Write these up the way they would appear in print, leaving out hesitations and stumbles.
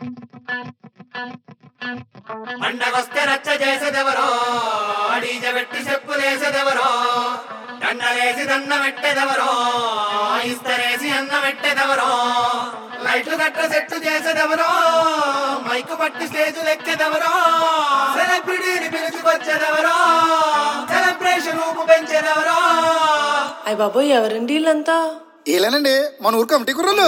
పండగొస్తే రచ్చ చేసేదెవరో, డీజె పెట్టి చెప్పులేసేదెవరో, దండలేసి దండ పెట్టేదెవరో, ఇస్తరేసి అన్న పెట్టేదెవరో, లైట్లు గట్ట సెట్టు చేసేదెవరో, మైకు పట్టి స్టేజులు ఎక్కేదెవరో, సెలబ్రిటీని పిలుచుకొచ్చేదెవరో, సెలబ్రేషన్ ఊపు పెంచేదెవరో. అయ్య బాబోయ్, ఎవరండి వీళ్ళంతా? ఏలేనండి మన ఊరు కమిటీ కుర్రలు.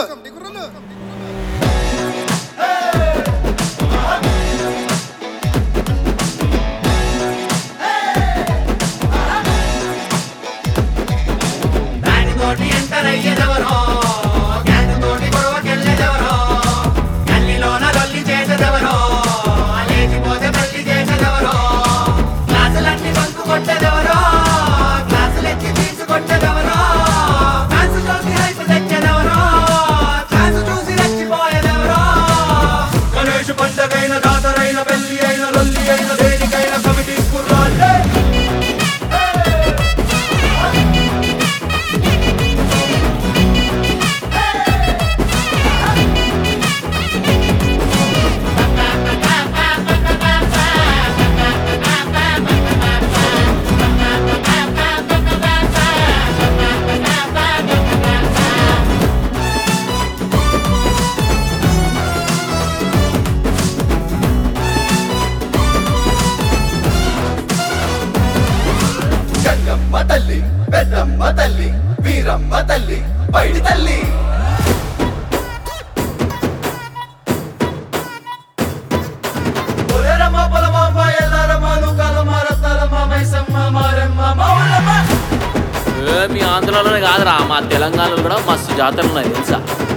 దానితోటి ఎంటర్ అయ్యేదెవరో, గ్యాంగుతోటి గొడవకెళ్ళేదెవరో, గల్లీలోన లొల్లి చేసేదెవరో, లేచిపోతే మళ్ళీ చేసేదెవరో, క్లాసులన్నీ బంకు కొట్టేదెవరో, క్లాసులు ఎత్తి తీసుకొట్టేదెవరో, డాన్స్ చూసి హైప్ తెచ్చేదెవరో, ఛాన్స్ చూసి రెచ్చిపోయేదెవరో. గణేష్ పండగైన, జాతరైన, పెళ్లి అయిన, లొల్లి అయిన, దేనికైన కమిటీ కుర్రాళ్ళే. గంగమ్మ తల్లి, పెద్దమ్మ తల్లి, వీరమ్మ తల్లి, పైడి తల్లి. ఒరేరమ్మ, పొలమాంబ, ఎల్లారమ్మ, నూకాలమ్మ, రత్నాలమ్మ, మైసమ్మ, మారమ్మ, మావులమ్మ. మీ ఆంధ్రాలోనే కాదురా, మా తెలంగాణలో కూడా మస్తు జాతరలు ఉన్నాయి తెలుసా.